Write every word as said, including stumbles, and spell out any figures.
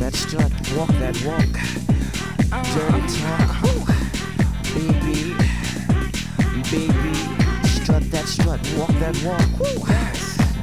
that strut, walk that walk. Dirty talk, baby, baby. Strut that strut, walk that walk.